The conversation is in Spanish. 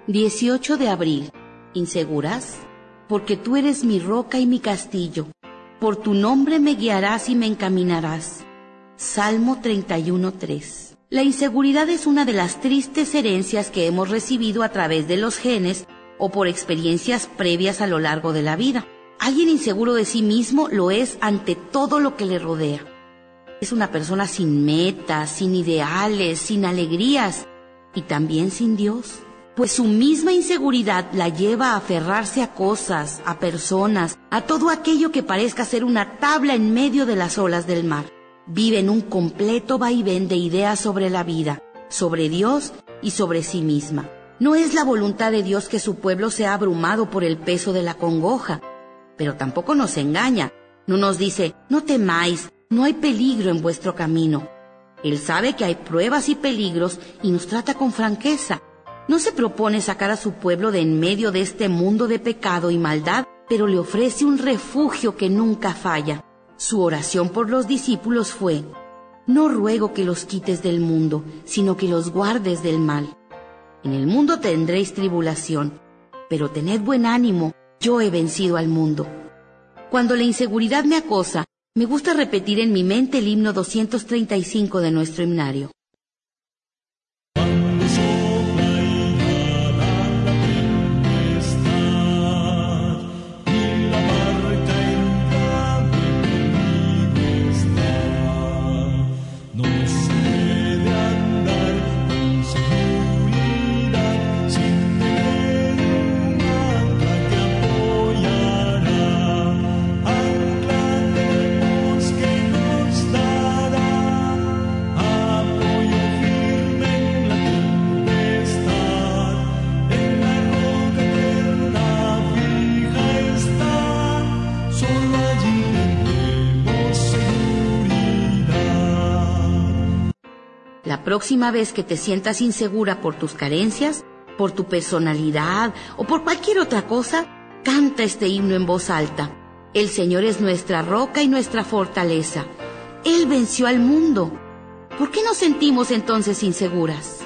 18 de abril. ¿Inseguras? Porque tú eres mi roca y mi castillo. Por tu nombre me guiarás y me encaminarás. Salmo 31:3. La inseguridad es una de las tristes herencias que hemos recibido a través de los genes o por experiencias previas a lo largo de la vida. Alguien inseguro de sí mismo lo es ante todo lo que le rodea. Es una persona sin metas, sin ideales, sin alegrías y también sin Dios. Pues su misma inseguridad la lleva a aferrarse a cosas, a personas, a todo aquello que parezca ser una tabla en medio de las olas del mar. Vive en un completo vaivén de ideas sobre la vida, sobre Dios y sobre sí misma. No es la voluntad de Dios que su pueblo sea abrumado por el peso de la congoja, pero tampoco nos engaña. No nos dice, no temáis, no hay peligro en vuestro camino. Él sabe que hay pruebas y peligros y nos trata con franqueza. No se propone sacar a su pueblo de en medio de este mundo de pecado y maldad, pero le ofrece un refugio que nunca falla. Su oración por los discípulos fue: no ruego que los quites del mundo, sino que los guardes del mal. En el mundo tendréis tribulación, pero tened buen ánimo, yo he vencido al mundo. Cuando la inseguridad me acosa, me gusta repetir en mi mente el himno 235 de nuestro himnario. La próxima vez que te sientas insegura por tus carencias, por tu personalidad o por cualquier otra cosa, canta este himno en voz alta. El Señor es nuestra roca y nuestra fortaleza. Él venció al mundo. ¿Por qué nos sentimos entonces inseguras?